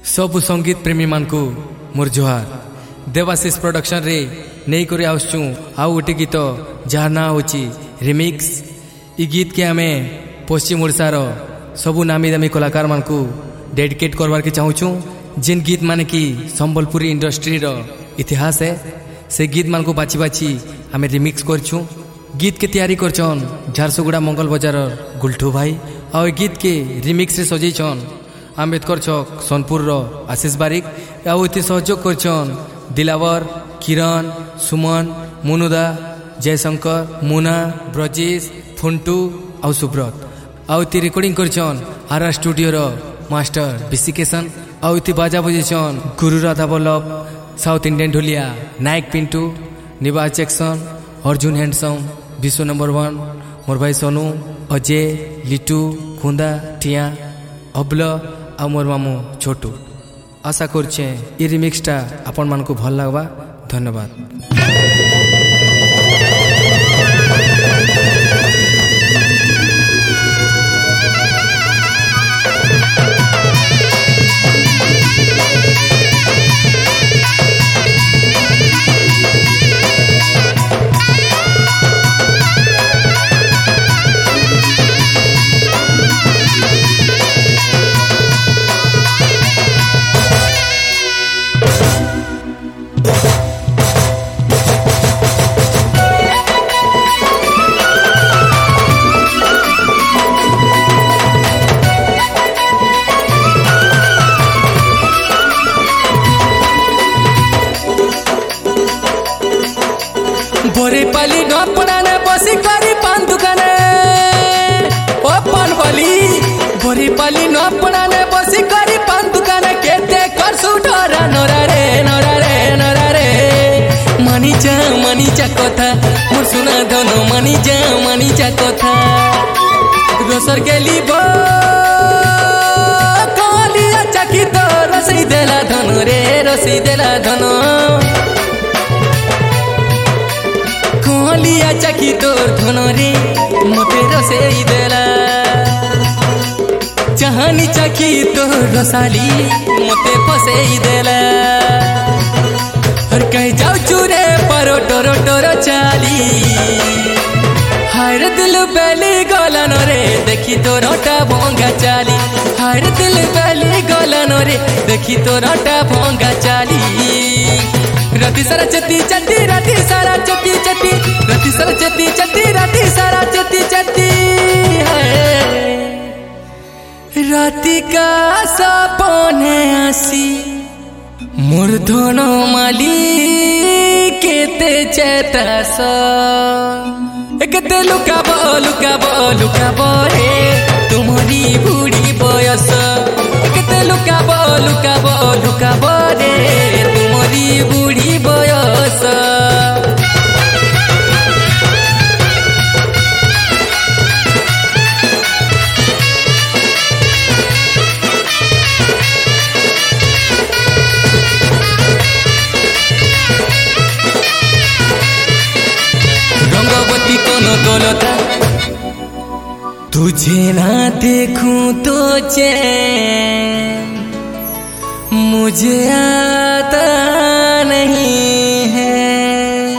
सबु संगीत प्रेमी मानकु मोर जोहार। देवाशीष प्रोडक्शन रे नहीं कर आसचु आउ गोटे गीत जार ना होची रिमिक्स। इ गीत के आमे पश्चिम ओडिशार सबु नामी दामी कलाकार मानकु डेडिकेट करवार के चाहूचु। जिन गीत माने कि संबलपुरी इंडस्ट्री रो इतिहास है से गीत मान को बाची बाची आमे रिमिक्स करछू। गीत के तैयारी करछन झारसुगुड़ा मंगल बाजार गुलठू भाई और गीत के रिमिक्स रे सजेछन आम्बेडकर चौक सोनपुर रो आशीष बारिक आउ इति सहयोग करछन दिलावर किरण सुमन मुनुदा जयशंकर मुना ब्रजेश फुंटू आउ सुब्रत आउ इति रिकॉर्डिंग करछन आरा स्टूडियो रो मास्टर बिसिकेशन आउ इति बाजा बजेछन गुरु राधा वल्लभ साउथ इंडियन ढोलिया Nayak Pintu Niwas Jackson Arjun handsome Vishwa number 1 मोर भाई सोनू अजय लिटू खुंदा टिया अबल आ मोर मामू छोटू। आशा करछे ई रिमिक्सटा आपन मान को भल लागबा। धन्यवाद। बोरी पाली नपड़ाने बसी करी पान दुकाने ओ पान वाली बोरी पाली नपड़ाने बसी करी पान दुकाने केते कर सुठरा नोरा रे नोरा रे नोरा रे मानी जा कथा मोर सुना धनो मानी जा कथा रोसर गेली बो कालिया चाकी तो रसी देला धनो रे रसी देला धनो लिया चाकी तोर धनो रे मोते रसेई देला चाहनी चाकी तोर रसाली मोते फसेई देला हर कहीं जाऊ चूरे परो टोरो टोरो चाली हर दिल बेली गलन रे देखी तोरटा भोंगा चाली हर दिल बेली गलन रे देखी तोरटा भोंगा चाली राती सारा चती चती राती सारा चती चती राती सारा चती चती राती सारा चती चती है राती का सपने आसी मूर्धनो माली केते चेतास केते लुकाबो रे तुम्हारी बूढ़ी बयस केते लुकाबो रे तुम्हारी बूढ़ी बयस रंगवती कोनो दौलता तुझे ना देखूं तो चैन मुझे आता नहीं है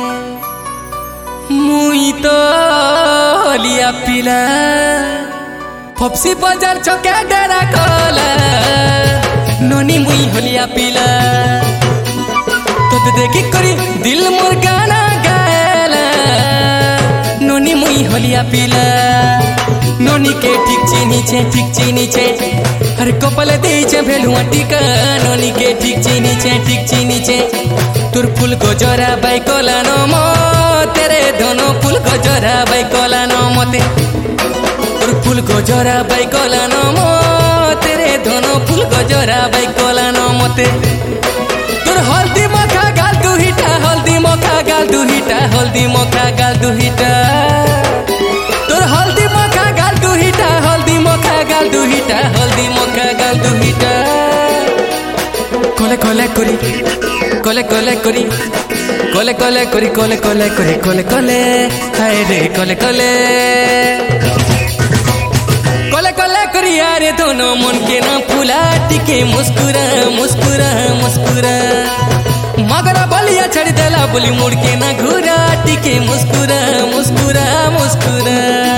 मुई तो लिया पिला फपसी बाजार चौके डेरा कोला नोनी मुई होलिया पिला तो देखी करी दिल मोर गाना गायला नोनी मुई होलिया पिला नोनी के ठीक चीनी छे हर कपल दे छे भेलुआ टीका नोनी के ठीक चीनी छे तुर फूल को जरा बाई कोला नो मो तेरे दोनों फूल को जरा बाई कोला नो मोते तुर फूल को जरा बाई कोला नो मो तेरे दोनों फूल को जरा बाई कोला नो मोते तुर हल्दी मखा गाल दू हिटा हल्दी मखा गाल दू हिटा हल्दी मखा गाल दू हिटा तुर हल्दी मखा गाल दू हिटा हल्दी मखा गाल दू हिटा हल्दी मखा गाल दू हिटा कोले कोले करी कोले कोले करी कोले कोले करी कोले कोले करी कोले कोले हाय रे कोले कोले कोले कला करिया रे दोनों मन के ना फुला टिके मुस्कुरा मुस्कुरा मुस्कुरा मगर बलिया छड़ देला बोली मुड़ के ना घूरा टिके मुस्कुरा मुस्कुरा मुस्कुरा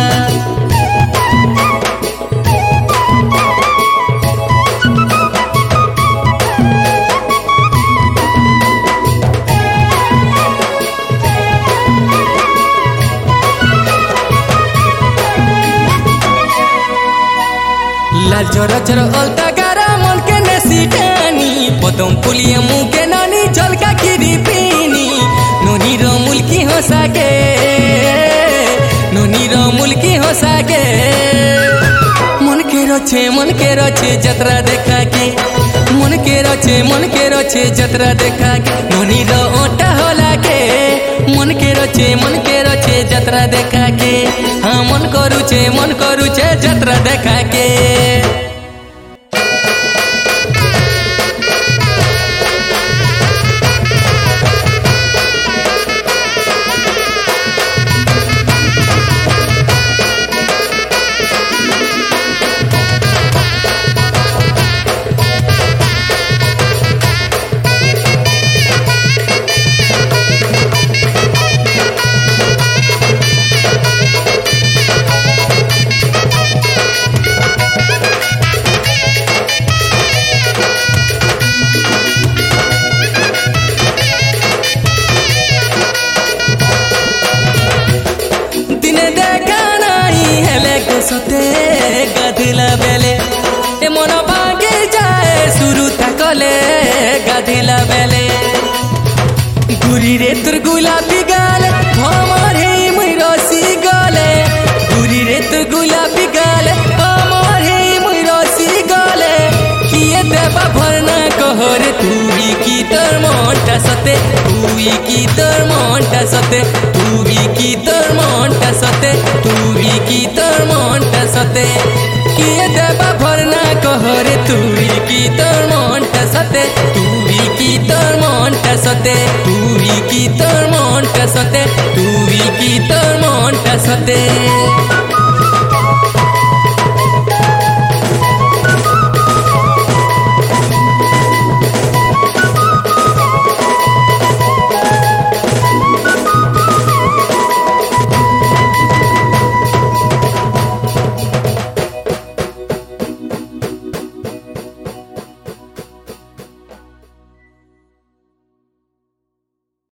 लाल चोरा चोरा अलता गारा मन के नसी टानी पदम पुलिया मुँह के नानी झलका गिरी पीनी नोनी रमुल की हो सके नोनी रमुल की हो सके मन के रोचे जतरा देखा के मन के रोचे जतरा देखा के नोनी रो ओटा होला के मन के रोचे जतरा देखा के हाँ मन करुचे जतरा देखा के सते गाधिला बेले ए मन भागे जाए शुरू तकले गाधिला बेले गुरी रे तुर गुलाबी गाले हमर हे मुई रसी गाले गुरी रे तुर गुलाबी गाले हमर हे मुई रसी गाले किए देबा भरना कहरे तुई की तर मोंटा सते तुई की तर मोंटा सते तुई की तर मोंटा सते तुई की तर मोंटा सते किए देबा भरना कहरे तुई की तर मोंटा सते तुई की तर मोंटा सते तुई की तर मोंटा सते तुई की तर मोंटा सते